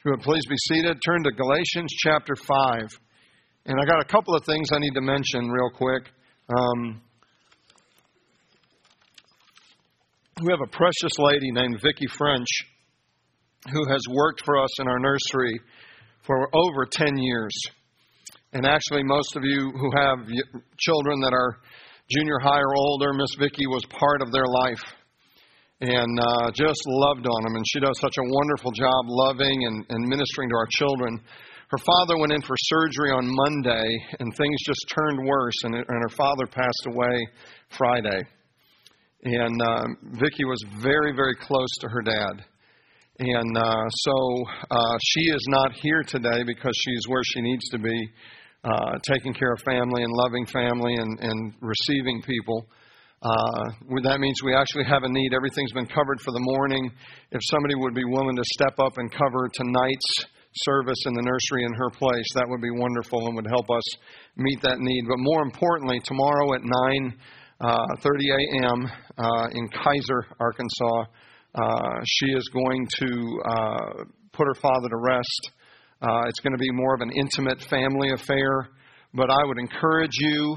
If you would please be seated, turn to Galatians chapter 5. And I got a couple of things I need to mention real quick. We have a precious lady named Vicki French who has worked for us in our nursery for over 10 years. And actually, most of you who have children that are junior high or older, Miss Vicki was part of their life. And just loved on them. And she does such a wonderful job loving and ministering to our children. Her father went in for surgery on Monday, and things just turned worse. And her father passed away Friday. And Vicki was very, very close to her dad. And so she is not here today because she's where she needs to be, taking care of family and loving family and receiving people. That means we actually have a need. Everything's been covered for the morning. If somebody would be willing to step up and cover tonight's service in the nursery in her place, that would be wonderful and would help us meet that need. But more importantly, tomorrow at 9:30 a.m. In Kaiser, Arkansas, she is going to put her father to rest. It's going to be more of an intimate family affair, but I would encourage you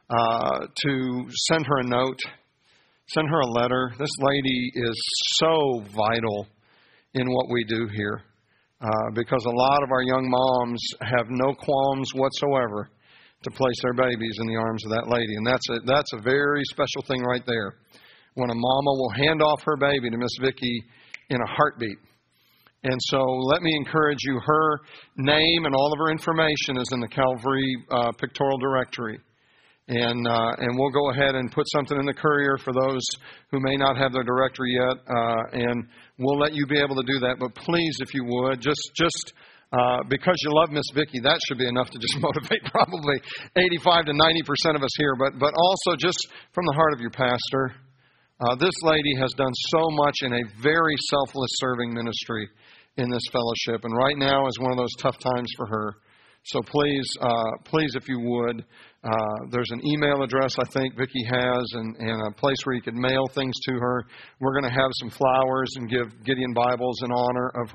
to send her a note, send her a letter. This lady is so vital in what we do here because a lot of our young moms have no qualms whatsoever to place their babies in the arms of that lady. And that's a very special thing right there. When a mama will hand off her baby to Miss Vicki in a heartbeat. And so let me encourage you, her name and all of her information is in the Calvary Pictorial Directory. And we'll go ahead and put something in the courier for those who may not have their directory yet. And we'll let you be able to do that. But please, if you would, just because you love Miss Vicki, that should be enough to just motivate probably 85 to 90% of us here. But also just from the heart of your pastor, this lady has done so much in a very selfless serving ministry in this fellowship. And right now is one of those tough times for her. So please, if you would, there's an email address I think Vicki has and a place where you could mail things to her. We're going to have some flowers and give Gideon Bibles in honor of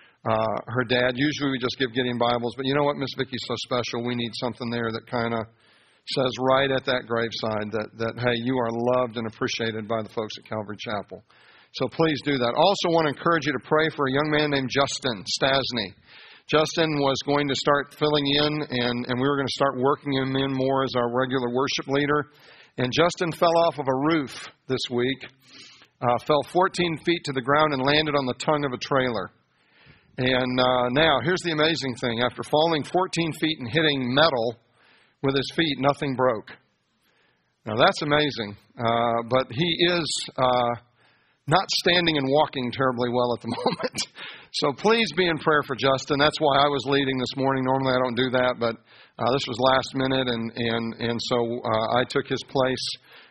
her dad. Usually we just give Gideon Bibles, but you know what, Miss Vicki's so special. We need something there that kind of says right at that graveside that, hey, you are loved and appreciated by the folks at Calvary Chapel. So please do that. Also want to encourage you to pray for a young man named Justin Stasny. Justin was going to start filling in, and we were going to start working him in more as our regular worship leader. And Justin fell off of a roof this week, fell 14 feet to the ground and landed on the tongue of a trailer. And now, here's the amazing thing. After falling 14 feet and hitting metal with his feet, nothing broke. Now, that's amazing. But he is not standing and walking terribly well at the moment. So please be in prayer for Justin. That's why I was leading this morning. Normally I don't do that, but this was last minute, and so I took his place.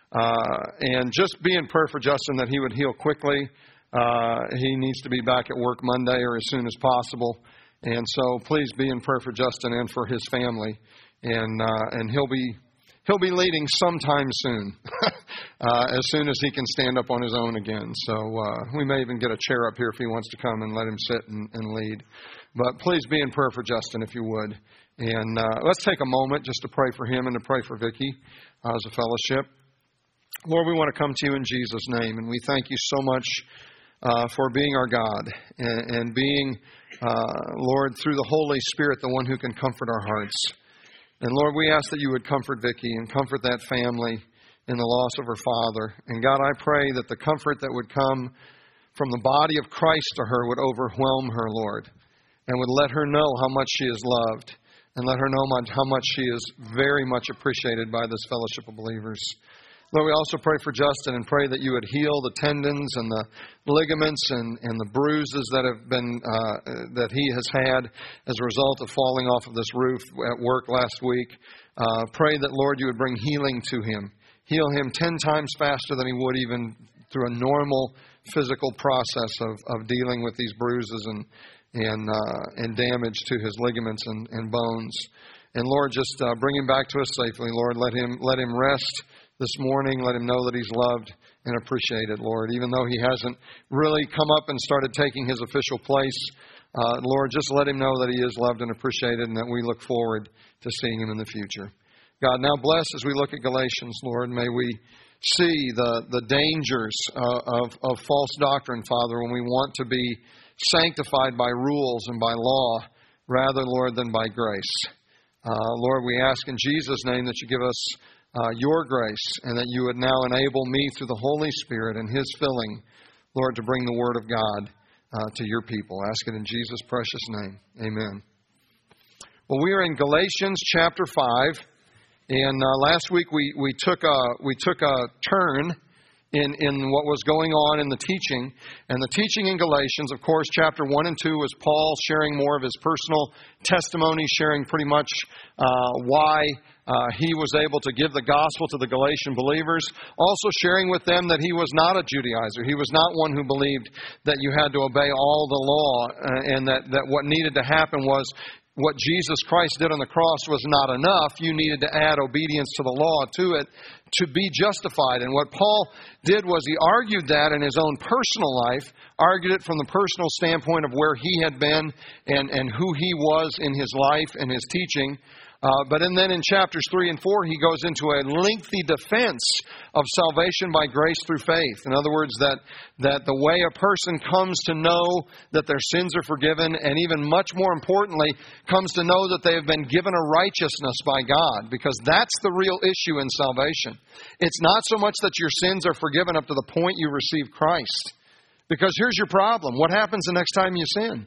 And just be in prayer for Justin that he would heal quickly. He needs to be back at work Monday or as soon as possible. And so please be in prayer for Justin and for his family. And he'll be leading sometime soon, as soon as he can stand up on his own again. So we may even get a chair up here if he wants to come and let him sit and lead. But please be in prayer for Justin if you would. And let's take a moment just to pray for him and to pray for Vicki as a fellowship. Lord, we want to come to you in Jesus' name, and we thank you so much for being our God and being, Lord, through the Holy Spirit, the one who can comfort our hearts. And Lord, we ask that you would comfort Vicki and comfort that family in the loss of her father. And God, I pray that the comfort that would come from the body of Christ to her would overwhelm her, Lord, and would let her know how much she is loved and let her know how much she is very much appreciated by this fellowship of believers. Lord, we also pray for Justin and pray that you would heal the tendons and the ligaments and the bruises that have been that he has had as a result of falling off of this roof at work last week. Pray that, Lord, you would bring healing to him. Heal him 10 times faster than he would even through a normal physical process of dealing with these bruises and damage to his ligaments and bones. And Lord, just bring him back to us safely. Lord, let him rest this morning. Let him know that he's loved and appreciated, Lord. Even though he hasn't really come up and started taking his official place Lord, just let him know that he is loved and appreciated and that we look forward to seeing him in the future. God, now bless as we look at Galatians, Lord. May we see the dangers of false doctrine, Father, when we want to be sanctified by rules and by law rather, Lord, than by grace. Lord, we ask in Jesus' name that you give us your grace and that you would now enable me through the Holy Spirit and his filling, Lord, to bring the Word of God to your people. Ask it in Jesus' precious name. Amen. Well, we are in Galatians chapter 5. And last week we took a turn in what was going on in the teaching. And the teaching in Galatians, of course, chapter 1 and 2 was Paul sharing more of his personal testimony, sharing pretty much why he was able to give the gospel to the Galatian believers. Also sharing with them that he was not a Judaizer. He was not one who believed that you had to obey all the law and that what needed to happen was what Jesus Christ did on the cross was not enough. You needed to add obedience to the law to it to be justified. And what Paul did was he argued that in his own personal life, argued it from the personal standpoint of where he had been and who he was in his life and his teaching. But then in chapters 3 and 4, he goes into a lengthy defense of salvation by grace through faith. In other words, that the way a person comes to know that their sins are forgiven, and even much more importantly, comes to know that they have been given a righteousness by God, because that's the real issue in salvation. It's not so much that your sins are forgiven up to the point you receive Christ. Because here's your problem. What happens the next time you sin?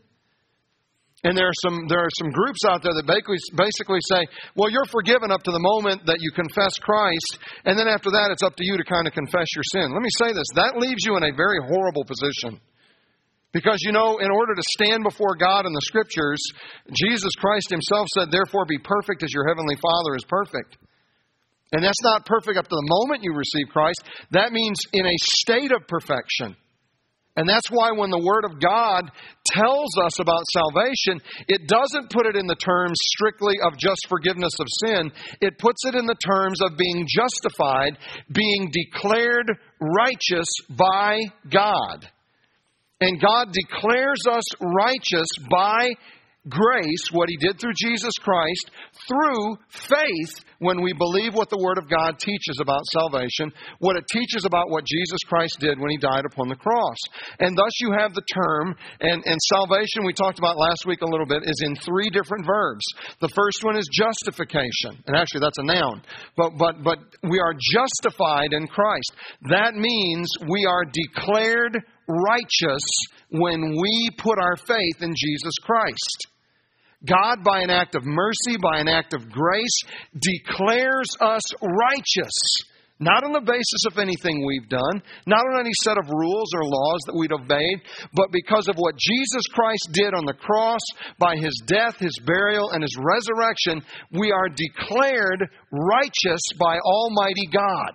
And there are some groups out there that basically say, well, you're forgiven up to the moment that you confess Christ, and then after that it's up to you to kind of confess your sin. Let me say this. That leaves you in a very horrible position. Because, in order to stand before God in the Scriptures, Jesus Christ himself said, therefore be perfect as your heavenly Father is perfect. And that's not perfect up to the moment you receive Christ. That means in a state of perfection. And that's why when the Word of God tells us about salvation, it doesn't put it in the terms strictly of just forgiveness of sin. It puts it in the terms of being justified, being declared righteous by God. And God declares us righteous by grace, what He did through Jesus Christ, through faith when we believe what the Word of God teaches about salvation, what it teaches about what Jesus Christ did when He died upon the cross. And thus you have the term, and salvation we talked about last week a little bit, is in 3 different verbs. The first one is justification, and actually that's a noun. But we are justified in Christ. That means we are declared righteous when we put our faith in Jesus Christ. God, by an act of mercy, by an act of grace, declares us righteous. Not on the basis of anything we've done, not on any set of rules or laws that we'd obeyed, but because of what Jesus Christ did on the cross, by His death, His burial, and His resurrection, we are declared righteous by Almighty God.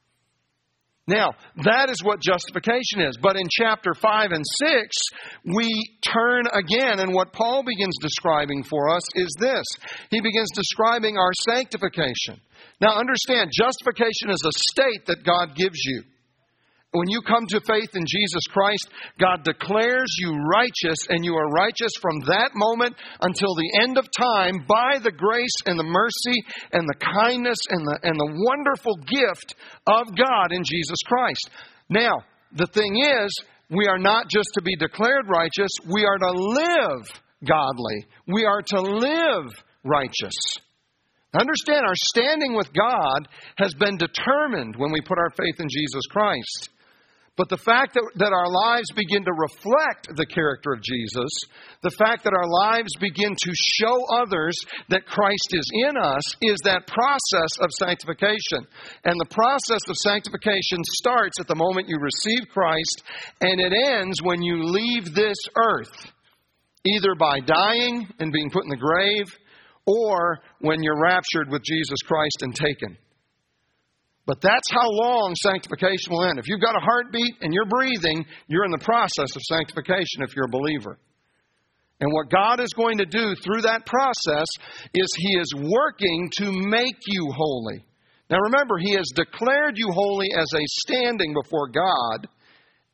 Now, that is what justification is. But in chapter 5 and 6, we turn again, and what Paul begins describing for us is this. He begins describing our sanctification. Now, understand, justification is a state that God gives you. When you come to faith in Jesus Christ, God declares you righteous, and you are righteous from that moment until the end of time by the grace and the mercy and the kindness and the wonderful gift of God in Jesus Christ. Now, the thing is, we are not just to be declared righteous, we are to live godly. We are to live righteous. Understand, our standing with God has been determined when we put our faith in Jesus Christ. But the fact that our lives begin to reflect the character of Jesus, the fact that our lives begin to show others that Christ is in us, is that process of sanctification. And the process of sanctification starts at the moment you receive Christ, and it ends when you leave this earth, either by dying and being put in the grave, or when you're raptured with Jesus Christ and taken. But that's how long sanctification will end. If you've got a heartbeat and you're breathing, you're in the process of sanctification if you're a believer. And what God is going to do through that process is He is working to make you holy. Now remember, He has declared you holy as a standing before God.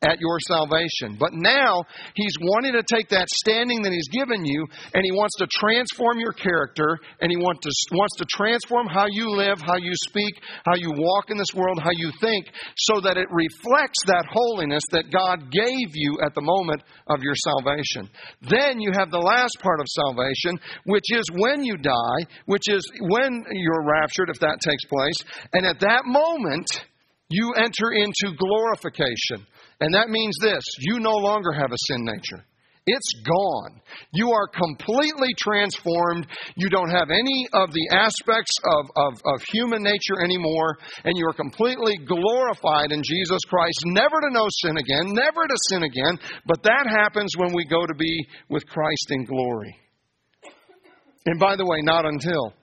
at your salvation. But now He's wanting to take that standing that He's given you, and He wants to transform your character, and He wants to transform how you live, how you speak, how you walk in this world, how you think, so that it reflects that holiness that God gave you at the moment of your salvation. Then you have the last part of salvation, which is when you die, which is when you're raptured, if that takes place. And at that moment, you enter into glorification. And that means this: you no longer have a sin nature. It's gone. You are completely transformed. You don't have any of the aspects of human nature anymore. And you are completely glorified in Jesus Christ, never to know sin again, never to sin again. But that happens when we go to be with Christ in glory. And by the way, not until.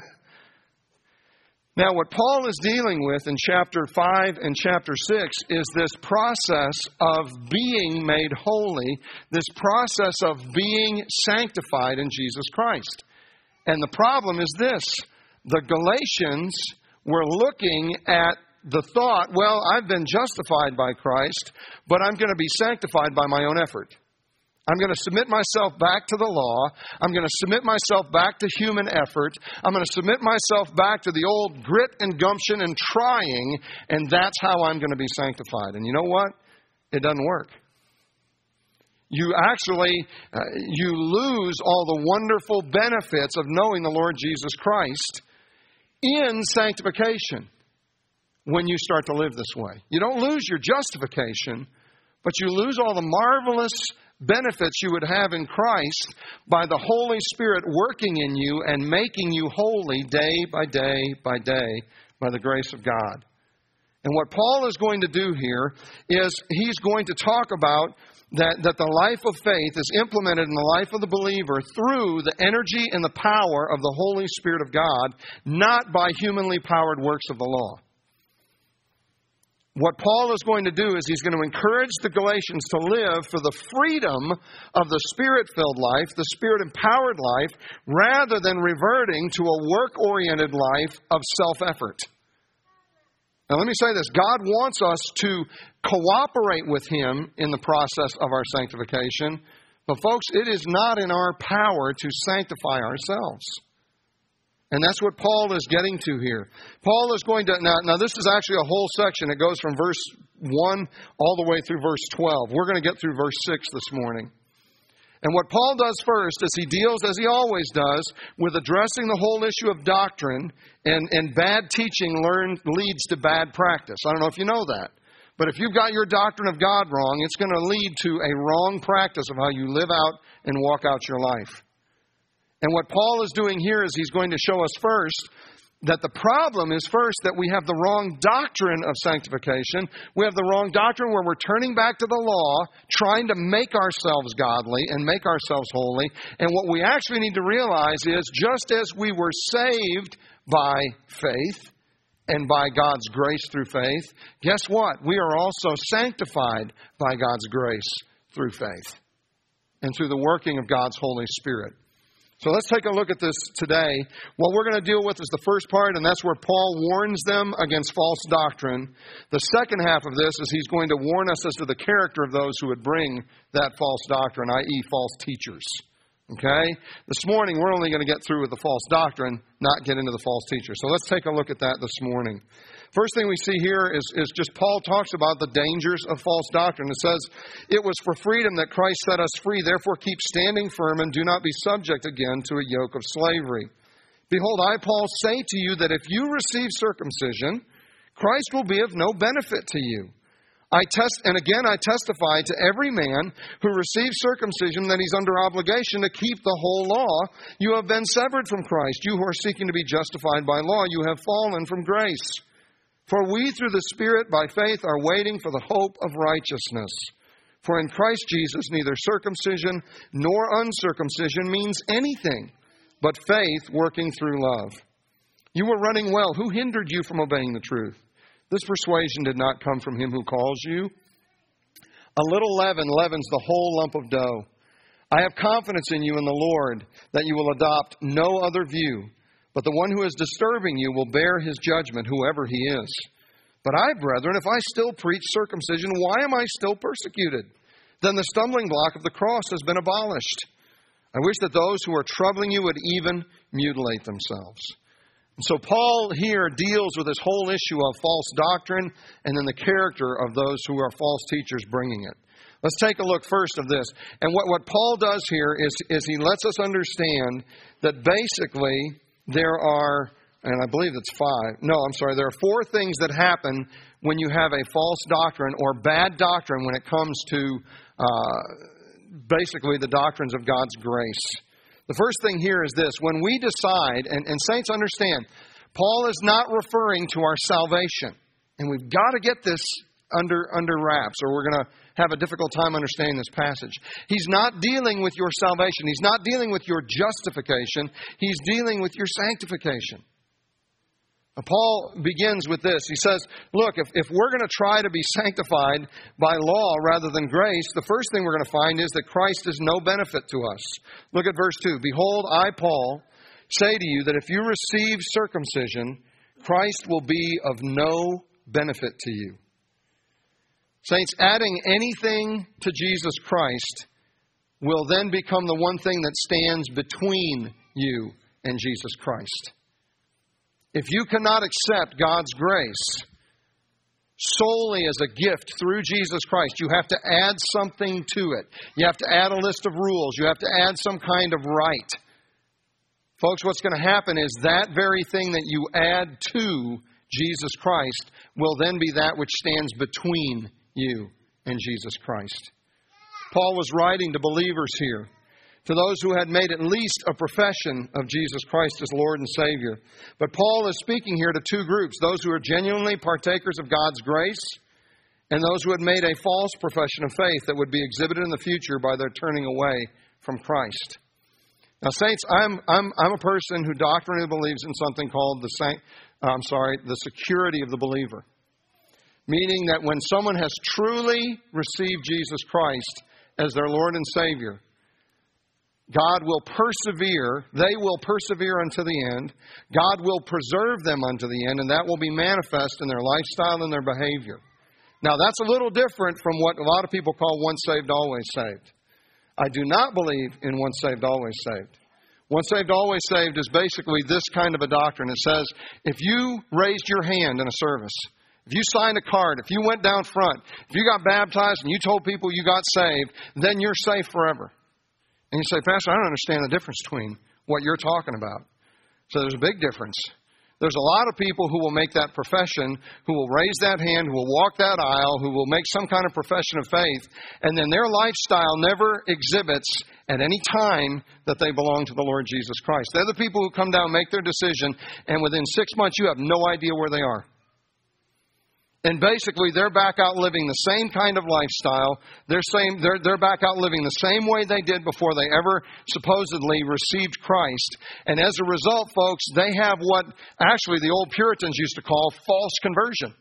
Now, what Paul is dealing with in chapter 5 and chapter 6 is this process of being made holy, this process of being sanctified in Jesus Christ. And the problem is this: the Galatians were looking at the thought, well, I've been justified by Christ, but I'm going to be sanctified by my own effort. I'm going to submit myself back to the law. I'm going to submit myself back to human effort. I'm going to submit myself back to the old grit and gumption and trying, and that's how I'm going to be sanctified. And you know what? It doesn't work. You actually, you lose all the wonderful benefits of knowing the Lord Jesus Christ in sanctification when you start to live this way. You don't lose your justification, but you lose all the marvelous benefits you would have in Christ by the Holy Spirit working in you and making you holy day by day by day by the grace of God. And what Paul is going to do here is he's going to talk about that the life of faith is implemented in the life of the believer through the energy and the power of the Holy Spirit of God, not by humanly powered works of the law. What Paul is going to do is he's going to encourage the Galatians to live for the freedom of the Spirit-filled life, the Spirit-empowered life, rather than reverting to a work-oriented life of self-effort. Now let me say this: God wants us to cooperate with Him in the process of our sanctification, but folks, it is not in our power to sanctify ourselves. And that's what Paul is getting to here. Paul is going to, now this is actually a whole section. It goes from verse 1 all the way through verse 12. We're going to get through verse 6 this morning. And what Paul does first is he deals, as he always does, with addressing the whole issue of doctrine, and bad teaching leads to bad practice. I don't know if you know that. But if you've got your doctrine of God wrong, it's going to lead to a wrong practice of how you live out and walk out your life. And what Paul is doing here is he's going to show us first that the problem is first that we have the wrong doctrine of sanctification. We have the wrong doctrine where we're turning back to the law, trying to make ourselves godly and make ourselves holy. And what we actually need to realize is just as we were saved by faith and by God's grace through faith, guess what? We are also sanctified by God's grace through faith and through the working of God's Holy Spirit. So let's take a look at this today. What we're going to deal with is the first part, and that's where Paul warns them against false doctrine. The second half of this is he's going to warn us as to the character of those who would bring that false doctrine, i.e. false teachers. Okay? This morning, we're only going to get through with the false doctrine, not get into the false teachers. So let's take a look at that this morning. First thing we see here is just Paul talks about the dangers of false doctrine. It says, "It was for freedom that Christ set us free. Therefore keep standing firm and do not be subject again to a yoke of slavery. Behold, I, Paul, say to you that if you receive circumcision, Christ will be of no benefit to you. I testify to every man who receives circumcision that he's under obligation to keep the whole law. You have been severed from Christ. You who are seeking to be justified by law, you have fallen from grace. For we through the Spirit by faith are waiting for the hope of righteousness. For in Christ Jesus neither circumcision nor uncircumcision means anything, but faith working through love. You were running well. Who hindered you from obeying the truth? This persuasion did not come from him who calls you. A little leaven leavens the whole lump of dough. I have confidence in you in the Lord that you will adopt no other view, but the one who is disturbing you will bear his judgment, whoever he is. But I, brethren, if I still preach circumcision, why am I still persecuted? Then the stumbling block of the cross has been abolished. I wish that those who are troubling you would even mutilate themselves. And so Paul here deals with this whole issue of false doctrine and then the character of those who are false teachers bringing it. Let's take a look first of this. And what Paul does here is he lets us understand that basically there are, and I believe it's there are 4 things that happen when you have a false doctrine or bad doctrine when it comes to basically the doctrines of God's grace. The first thing here is this. When we decide, and saints understand, Paul is not referring to our salvation. And we've got to get this under wraps, or we're going to have a difficult time understanding this passage. He's not dealing with your salvation. He's not dealing with your justification. He's dealing with your sanctification. Paul begins with this. He says, look, if we're going to try to be sanctified by law rather than grace, the first thing we're going to find is that Christ is no benefit to us. Look at verse 2. Behold, I, Paul, say to you that if you receive circumcision, Christ will be of no benefit to you. Saints, adding anything to Jesus Christ will then become the one thing that stands between you and Jesus Christ. If you cannot accept God's grace solely as a gift through Jesus Christ, you have to add something to it. You have to add a list of rules. You have to add some kind of right. Folks, what's going to happen is that very thing that you add to Jesus Christ will then be that which stands between you and Jesus Christ. Paul was writing to believers here, to those who had made at least a profession of Jesus Christ as Lord and Savior. But Paul is speaking here to 2 groups, those who are genuinely partakers of God's grace and those who had made a false profession of faith that would be exhibited in the future by their turning away from Christ. Now, saints, I'm a person who doctrinally believes in something called the security of the believer. Meaning that when someone has truly received Jesus Christ as their Lord and Savior, God will persevere. They will persevere unto the end. God will preserve them unto the end, and that will be manifest in their lifestyle and their behavior. Now, that's a little different from what a lot of people call once saved, always saved. I do not believe in once saved, always saved. Once saved, always saved is basically this kind of a doctrine. It says, if you raised your hand in a service, if you signed a card, if you went down front, if you got baptized and you told people you got saved, then you're safe forever. And you say, Pastor, I don't understand the difference between what you're talking about. So there's a big difference. There's a lot of people who will make that profession, who will raise that hand, who will walk that aisle, who will make some kind of profession of faith, and then their lifestyle never exhibits at any time that they belong to the Lord Jesus Christ. They're the people who come down, make their decision, and within 6 months you have no idea where they are. And basically, they're back out living the same kind of lifestyle. They're back out living the same way they did before they ever supposedly received Christ. And as a result, folks, they have what actually the old Puritans used to call false conversion.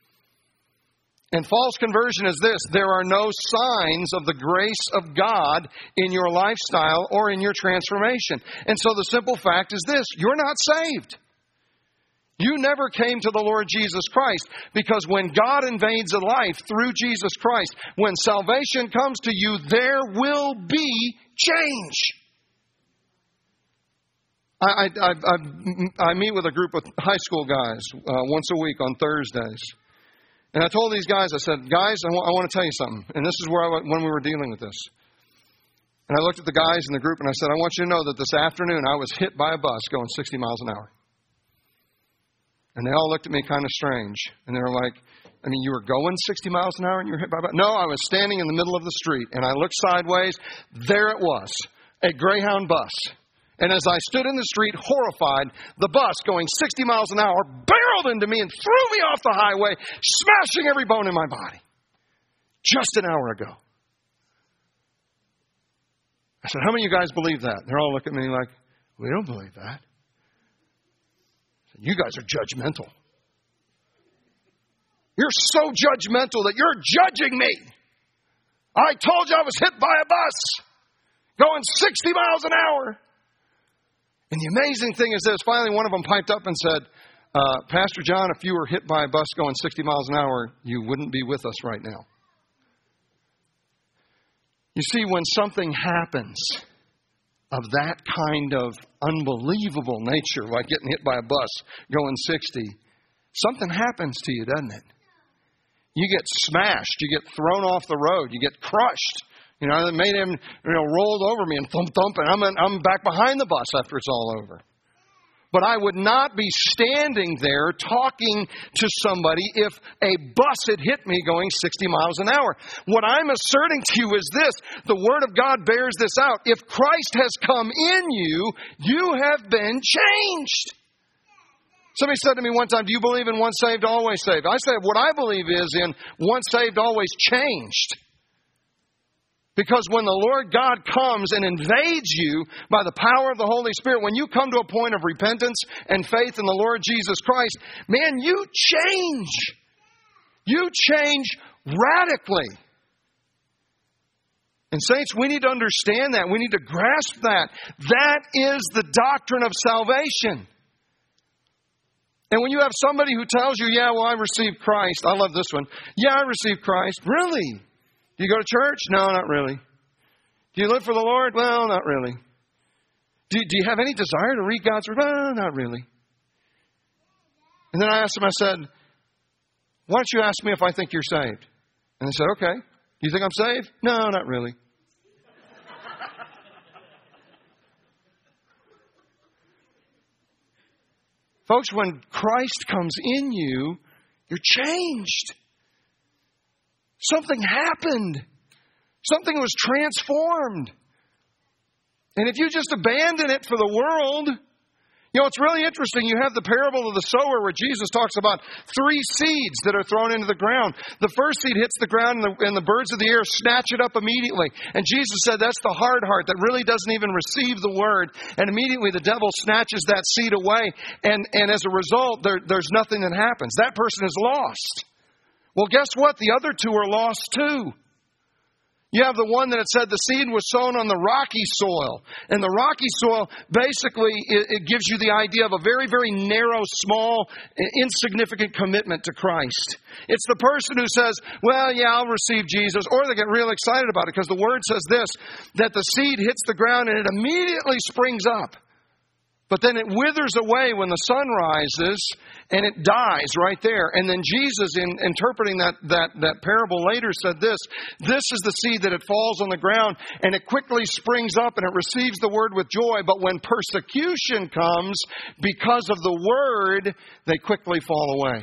And false conversion is this: there are no signs of the grace of God in your lifestyle or in your transformation. And so the simple fact is this: you're not saved. You never came to the Lord Jesus Christ, because when God invades a life through Jesus Christ, when salvation comes to you, there will be change. I meet with a group of high school guys once a week on Thursdays. And I told these guys, I said, guys, I want to tell you something. And this is when we were dealing with this. And I looked at the guys in the group and I said, I want you to know that this afternoon I was hit by a bus going 60 miles an hour. And they all looked at me kind of strange. And they were like, I mean, you were going 60 miles an hour and you were hit by a bus? No, I was standing in the middle of the street. And I looked sideways. There it was, a Greyhound bus. And as I stood in the street, horrified, the bus going 60 miles an hour barreled into me and threw me off the highway, smashing every bone in my body. Just an hour ago. I said, how many of you guys believe that? And they're all looking at me like, we don't believe that. You guys are judgmental. You're so judgmental that you're judging me. I told you I was hit by a bus going 60 miles an hour. And the amazing thing is this. Finally, one of them piped up and said, Pastor John, if you were hit by a bus going 60 miles an hour, you wouldn't be with us right now. You see, when something happens of that kind of unbelievable nature, like getting hit by a bus going 60, something happens to you, doesn't it? You get smashed. You get thrown off the road. You get crushed. You know, it made him, rolled over me and thump, and I'm back behind the bus after it's all over. But I would not be standing there talking to somebody if a bus had hit me going 60 miles an hour. What I'm asserting to you is this. The Word of God bears this out. If Christ has come in you, you have been changed. Somebody said to me one time, do you believe in once saved, always saved? I said, what I believe is in once saved, always changed. Because when the Lord God comes and invades you by the power of the Holy Spirit, when you come to a point of repentance and faith in the Lord Jesus Christ, man, you change. You change radically. And saints, we need to understand that. We need to grasp that. That is the doctrine of salvation. And when you have somebody who tells you, yeah, well, I received Christ. I love this one. Yeah, I received Christ. Really? Do you go to church? No, not really. Do you live for the Lord? Well, not really. Do you have any desire to read God's Word? Well, not really. And then I asked him, I said, why don't you ask me if I think you're saved? And they said, okay. Do you think I'm saved? No, not really. Folks, when Christ comes in you, you're changed. Something happened. Something was transformed. And if you just abandon it for the world, it's really interesting. You have the parable of the sower where Jesus talks about 3 seeds that are thrown into the ground. The first seed hits the ground and the birds of the air snatch it up immediately. And Jesus said that's the hard heart that really doesn't even receive the word. And immediately the devil snatches that seed away. And as a result, there's nothing that happens. That person is lost. Well, guess what? The other 2 are lost too. You have the one that had said the seed was sown on the rocky soil. And the rocky soil, basically, it gives you the idea of a very, very narrow, small, insignificant commitment to Christ. It's the person who says, well, yeah, I'll receive Jesus. Or they get real excited about it because the Word says this, that the seed hits the ground and it immediately springs up. But then it withers away when the sun rises and it dies right there. And then Jesus, in interpreting that parable later, said this is the seed that it falls on the ground and it quickly springs up and it receives the word with joy. But when persecution comes because of the word, they quickly fall away.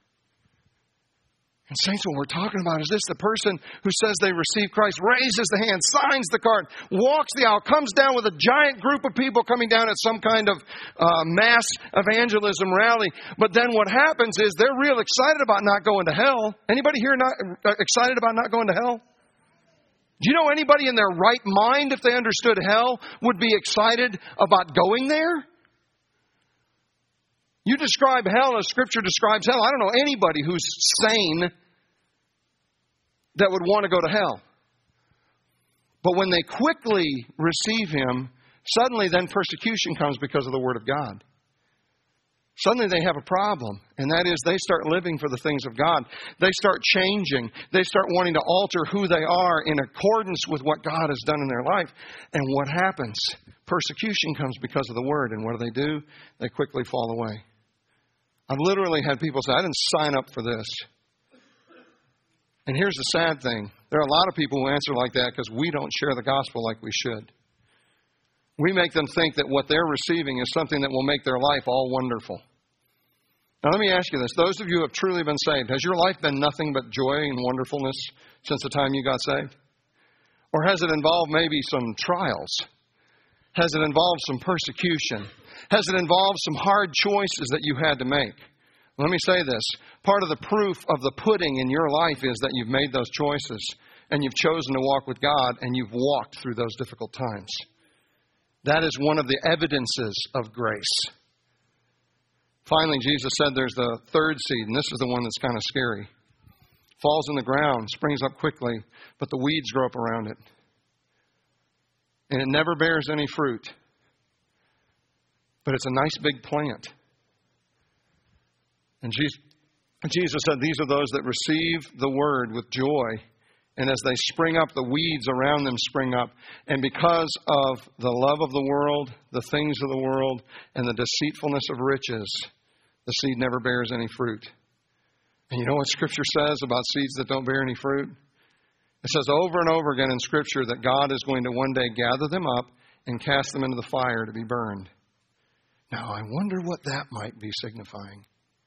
And saints, what we're talking about is this. The person who says they receive Christ raises the hand, signs the card, walks the aisle, comes down with a giant group of people coming down at some kind of mass evangelism rally. But then what happens is they're real excited about not going to hell. Anybody here not excited about not going to hell? Do you know anybody in their right mind, if they understood hell, would be excited about going there? You describe hell as Scripture describes hell. I don't know anybody who's sane that would want to go to hell. But when they quickly receive Him, suddenly then persecution comes because of the Word of God. Suddenly they have a problem, and that is they start living for the things of God. They start changing. They start wanting to alter who they are in accordance with what God has done in their life. And what happens? Persecution comes because of the Word. And what do? They quickly fall away. I've literally had people say, I didn't sign up for this. And here's the sad thing. There are a lot of people who answer like that because we don't share the gospel like we should. We make them think that what they're receiving is something that will make their life all wonderful. Now let me ask you this. Those of you who have truly been saved, has your life been nothing but joy and wonderfulness since the time you got saved? Or has it involved maybe some trials? Has it involved some persecution? Has it involved some hard choices that you had to make? Let me say this. Part of the proof of the pudding in your life is that you've made those choices and you've chosen to walk with God and you've walked through those difficult times. That is one of the evidences of grace. Finally, Jesus said there's the third seed, and this is the one that's kind of scary. Falls in the ground, springs up quickly, but the weeds grow up around it. And it never bears any fruit. But it's a nice big plant. And Jesus said, these are those that receive the word with joy. And as they spring up, the weeds around them spring up. And because of the love of the world, the things of the world, and the deceitfulness of riches, the seed never bears any fruit. And you know what Scripture says about seeds that don't bear any fruit? It says over and over again in Scripture that God is going to one day gather them up and cast them into the fire to be burned. Now, I wonder what that might be signifying.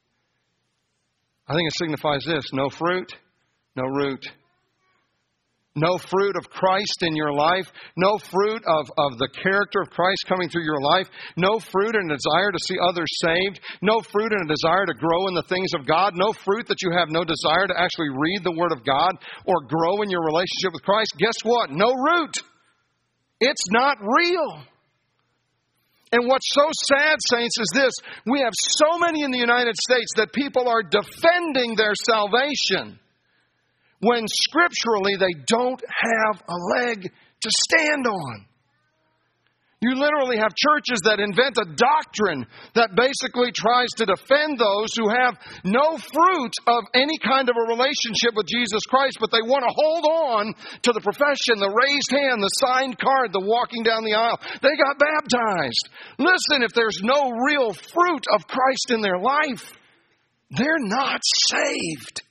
I think it signifies this: no fruit, no root. No fruit of Christ in your life. No fruit of the character of Christ coming through your life. No fruit and a desire to see others saved. No fruit and a desire to grow in the things of God. No fruit that you have no desire to actually read the Word of God or grow in your relationship with Christ. Guess what? No root. It's not real. And what's so sad, saints, is this: we have so many in the United States that people are defending their salvation when scripturally they don't have a leg to stand on. You literally have churches that invent a doctrine that basically tries to defend those who have no fruit of any kind of a relationship with Jesus Christ, but they want to hold on to the profession, the raised hand, the signed card, the walking down the aisle. They got baptized. Listen, if there's no real fruit of Christ in their life, they're not saved.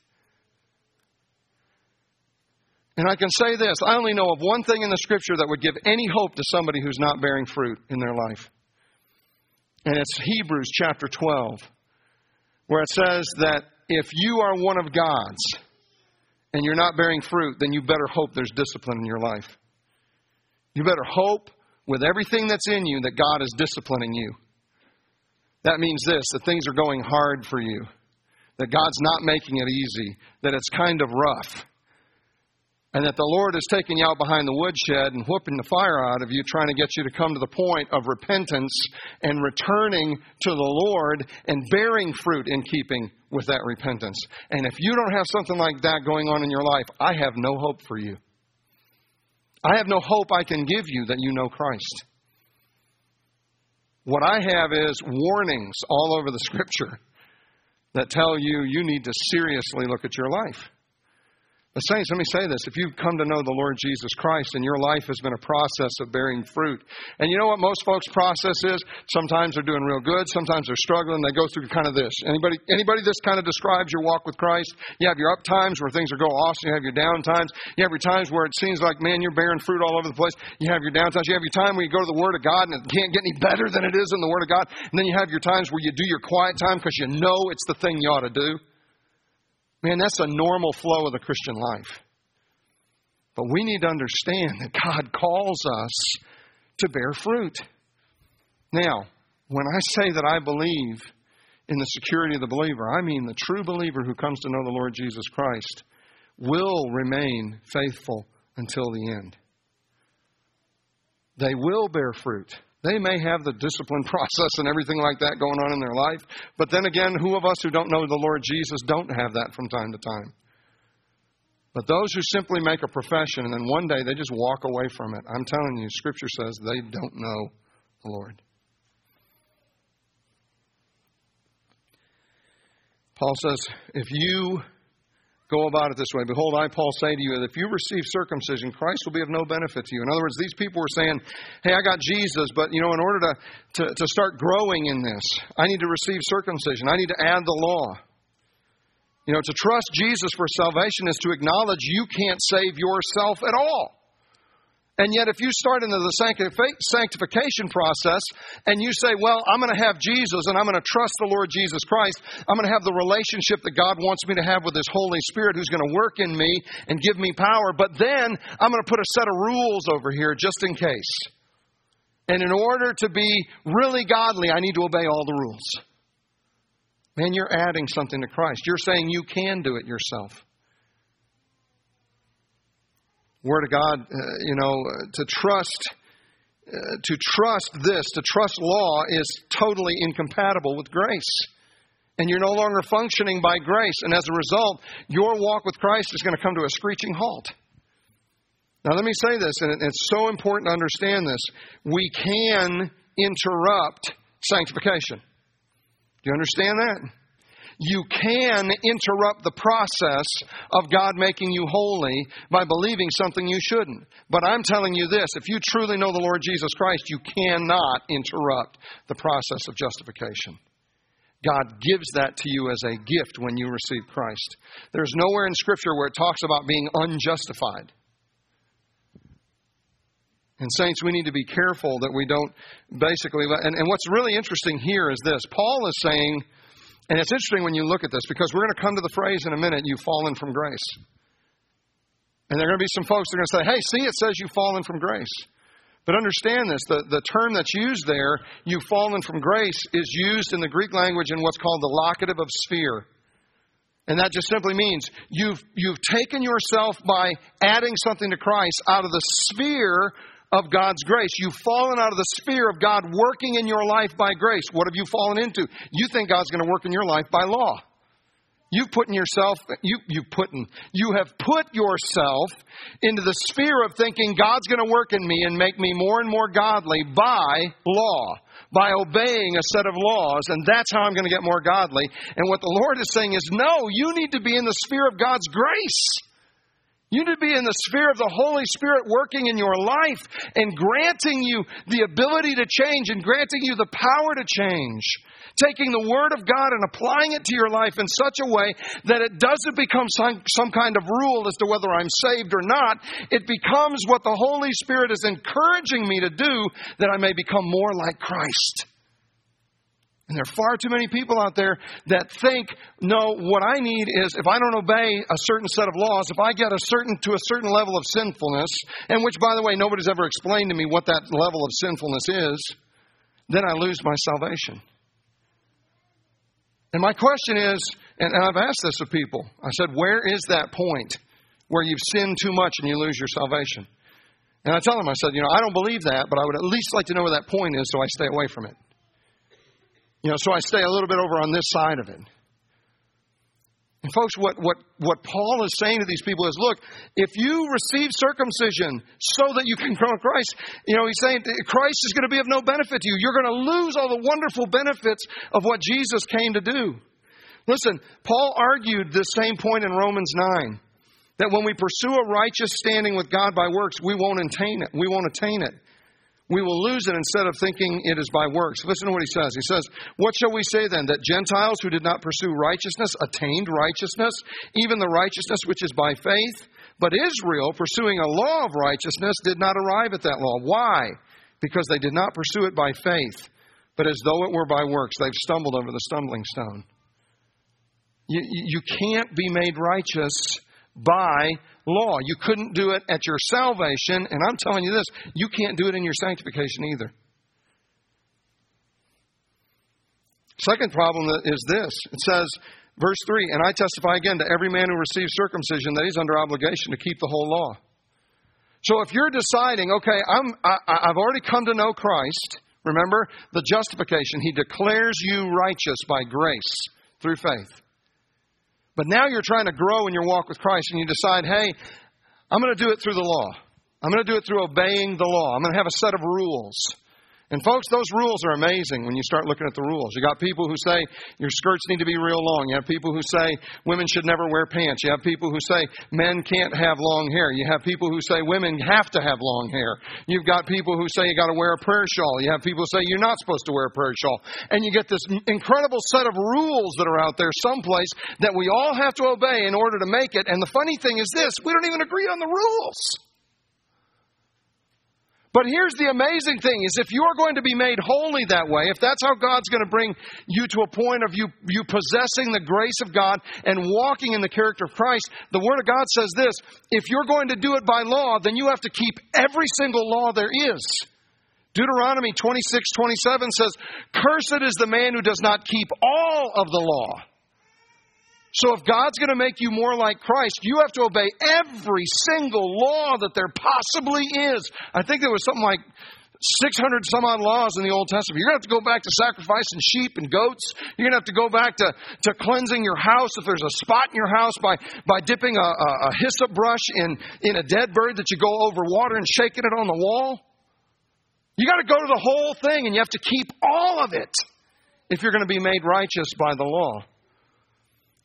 And I can say this: I only know of one thing in the Scripture that would give any hope to somebody who's not bearing fruit in their life. And it's Hebrews chapter 12, where it says that if you are one of God's and you're not bearing fruit, then you better hope there's discipline in your life. You better hope with everything that's in you that God is disciplining you. That means this: that things are going hard for you, that God's not making it easy, that it's kind of rough. And that the Lord is taking you out behind the woodshed and whooping the fire out of you, trying to get you to come to the point of repentance and returning to the Lord and bearing fruit in keeping with that repentance. And if you don't have something like that going on in your life, I have no hope for you. I have no hope I can give you that you know Christ. What I have is warnings all over the Scripture that tell you you need to seriously look at your life. But saints, let me say this: if you've come to know the Lord Jesus Christ and your life has been a process of bearing fruit, and you know what most folks' process is? Sometimes they're doing real good, sometimes they're struggling. They go through kind of this. Anybody this kind of describes your walk with Christ? You have your up times where things are going awesome. You have your down times. You have your times where it seems like, man, you're bearing fruit all over the place. You have your down times. You have your time where you go to the Word of God and it can't get any better than it is in the Word of God. And then you have your times where you do your quiet time because you know it's the thing you ought to do. Man, that's a normal flow of the Christian life. But we need to understand that God calls us to bear fruit. Now, when I say that I believe in the security of the believer, I mean the true believer who comes to know the Lord Jesus Christ will remain faithful until the end. They will bear fruit. They may have the discipline process and everything like that going on in their life. But then again, who of us who don't know the Lord Jesus don't have that from time to time? But those who simply make a profession and then one day they just walk away from it, I'm telling you, Scripture says they don't know the Lord. Paul says, if you go about it this way: behold, I, Paul, say to you, that if you receive circumcision, Christ will be of no benefit to you. In other words, these people were saying, hey, I got Jesus, but in order to start growing in this, I need to receive circumcision. I need to add the law. To trust Jesus for salvation is to acknowledge you can't save yourself at all. And yet if you start into the sanctification process and you say, well, I'm going to have Jesus and I'm going to trust the Lord Jesus Christ. I'm going to have the relationship that God wants me to have with His Holy Spirit who's going to work in me and give me power. But then I'm going to put a set of rules over here just in case. And in order to be really godly, I need to obey all the rules. Man, you're adding something to Christ. You're saying you can do it yourself. Word of God, to trust law is totally incompatible with grace. And you're no longer functioning by grace. And as a result, your walk with Christ is going to come to a screeching halt. Now, let me say this, and it's so important to understand this. We can interrupt sanctification. Do you understand that? You can interrupt the process of God making you holy by believing something you shouldn't. But I'm telling you this, if you truly know the Lord Jesus Christ, you cannot interrupt the process of justification. God gives that to you as a gift when you receive Christ. There's nowhere in Scripture where it talks about being unjustified. And saints, we need to be careful that we don't basically... And what's really interesting here is this. Paul is saying, and it's interesting when you look at this, because we're going to come to the phrase in a minute, you've fallen from grace. And there are going to be some folks that are going to say, hey, see, it says you've fallen from grace. But understand this, the term that's used there, you've fallen from grace, is used in the Greek language in what's called the locative of sphere. And that just simply means you've taken yourself by adding something to Christ out of the sphere of God's grace. You've fallen out of the sphere of God working in your life by grace. What have you fallen into? You think God's going to work in your life by law. You have put yourself into the sphere of thinking God's going to work in me and make me more and more godly by law, by obeying a set of laws, and that's how I'm going to get more godly. And what the Lord is saying is, no, you need to be in the sphere of God's grace. You need to be in the sphere of the Holy Spirit working in your life and granting you the ability to change and granting you the power to change. Taking the Word of God and applying it to your life in such a way that it doesn't become some kind of rule as to whether I'm saved or not. It becomes what the Holy Spirit is encouraging me to do, that I may become more like Christ. And there are far too many people out there that think, no, what I need is, if I don't obey a certain set of laws, if I get to a certain level of sinfulness, and which, by the way, nobody's ever explained to me what that level of sinfulness is, then I lose my salvation. And my question is, and I've asked this of people, I said, where is that point where you've sinned too much and you lose your salvation? And I tell them, I said, I don't believe that, but I would at least like to know where that point is so I stay away from it. So I stay a little bit over on this side of it. And folks, what Paul is saying to these people is, look, if you receive circumcision so that you can grow in Christ, he's saying Christ is going to be of no benefit to you. You're going to lose all the wonderful benefits of what Jesus came to do. Listen, Paul argued this same point in Romans 9, that when we pursue a righteous standing with God by works, we won't attain it. We will lose it instead of thinking it is by works. Listen to what he says. He says, what shall we say then? That Gentiles who did not pursue righteousness attained righteousness, even the righteousness which is by faith? But Israel, pursuing a law of righteousness, did not arrive at that law. Why? Because they did not pursue it by faith, but as though it were by works. They've stumbled over the stumbling stone. You can't be made righteous by law. You couldn't do it at your salvation, and I'm telling you this, you can't do it in your sanctification either. Second problem is this. It says, verse 3, and I testify again to every man who receives circumcision that he's under obligation to keep the whole law. So if you're deciding, okay, I've already come to know Christ, remember the justification, He declares you righteous by grace through faith. But now you're trying to grow in your walk with Christ and you decide, hey, I'm going to do it through the law. I'm going to do it through obeying the law. I'm going to have a set of rules. And folks, those rules are amazing when you start looking at the rules. You got people who say your skirts need to be real long. You have people who say women should never wear pants. You have people who say men can't have long hair. You have people who say women have to have long hair. You've got people who say you got to wear a prayer shawl. You have people who say you're not supposed to wear a prayer shawl. And you get this incredible set of rules that are out there someplace that we all have to obey in order to make it. And the funny thing is this, we don't even agree on the rules. But here's the amazing thing, is if you're going to be made holy that way, if that's how God's going to bring you to a point of you possessing the grace of God and walking in the character of Christ, the Word of God says this, if you're going to do it by law, then you have to keep every single law there is. Deuteronomy 26:27 says, cursed is the man who does not keep all of the law. So if God's going to make you more like Christ, you have to obey every single law that there possibly is. I think there was something like 600 some odd laws in the Old Testament. You're going to have to go back to sacrificing sheep and goats. You're going to have to go back to cleansing your house if there's a spot in your house by dipping a hyssop brush in a dead bird that you go over water and shaking it on the wall. You got to go to the whole thing, and you have to keep all of it if you're going to be made righteous by the law.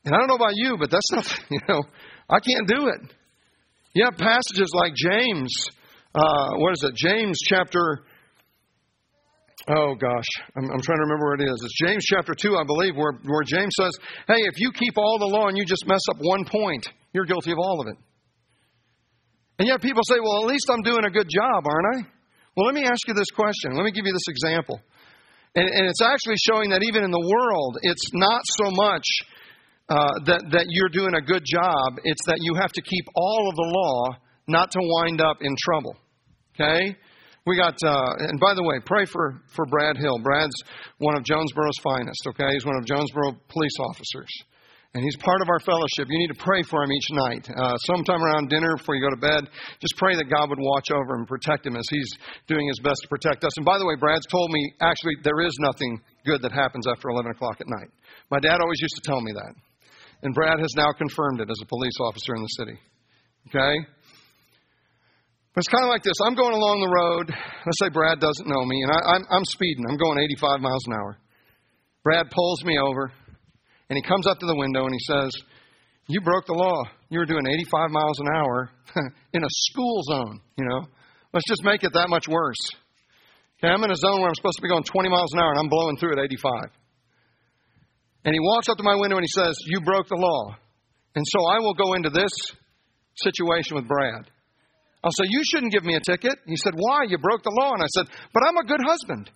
And I don't know about you, but that's not, I can't do it. You have passages like James. James chapter... Oh, gosh. I'm trying to remember where it is. It's James chapter 2, I believe, where James says, hey, if you keep all the law and you just mess up one point, you're guilty of all of it. And yet people say, well, at least I'm doing a good job, aren't I? Well, let me ask you this question. Let me give you this example. And it's actually showing that even in the world, it's not so much that you're doing a good job. It's that you have to keep all of the law not to wind up in trouble. Okay? We got, and by the way, pray for Brad Hill. Brad's one of Jonesboro's finest, okay? He's one of Jonesboro police officers. And he's part of our fellowship. You need to pray for him each night. Sometime around dinner before you go to bed, just pray that God would watch over him and protect him as he's doing his best to protect us. And by the way, Brad's told me, actually, there is nothing good that happens after 11 o'clock at night. My dad always used to tell me that. And Brad has now confirmed it as a police officer in the city. Okay? But it's kind of like this. I'm going along the road. Let's say Brad doesn't know me, and I'm speeding. I'm going 85 miles an hour. Brad pulls me over, and he comes up to the window, and he says, you broke the law. You were doing 85 miles an hour in a school zone, Let's just make it that much worse. Okay, I'm in a zone where I'm supposed to be going 20 miles an hour, and I'm blowing through at 85. And he walks up to my window, and he says, you broke the law. And so I will go into this situation with Brad. I'll say, you shouldn't give me a ticket. He said, why? You broke the law. And I said, but I'm a good husband.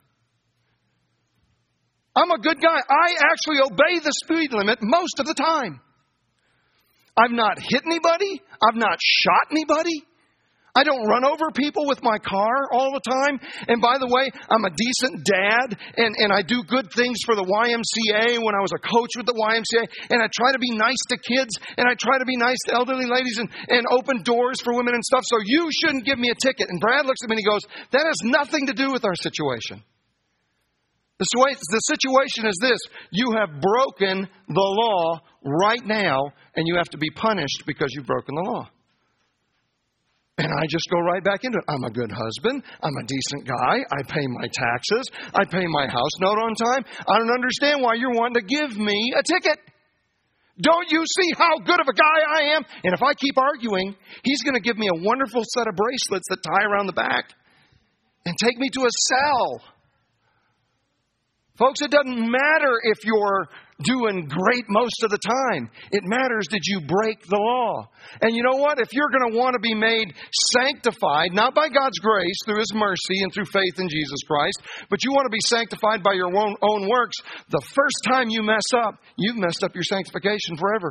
I'm a good guy. I actually obey the speed limit most of the time. I've not hit anybody. I've not shot anybody. I don't run over people with my car all the time. And by the way, I'm a decent dad, and I do good things for the YMCA when I was a coach with the YMCA. And I try to be nice to kids, and I try to be nice to elderly ladies and open doors for women and stuff. So you shouldn't give me a ticket. And Brad looks at me and he goes, that has nothing to do with our situation. The situation is this. You have broken the law right now, and you have to be punished because you've broken the law. And I just go right back into it. I'm a good husband. I'm a decent guy. I pay my taxes. I pay my house note on time. I don't understand why you're wanting to give me a ticket. Don't you see how good of a guy I am? And if I keep arguing, he's going to give me a wonderful set of bracelets that tie around the back and take me to a cell. Folks, it doesn't matter if you're doing great most of the time. It matters, did you break the law? And you know what? If you're going to want to be made sanctified, not by God's grace, through His mercy and through faith in Jesus Christ, but you want to be sanctified by your own works, the first time you mess up, you've messed up your sanctification forever.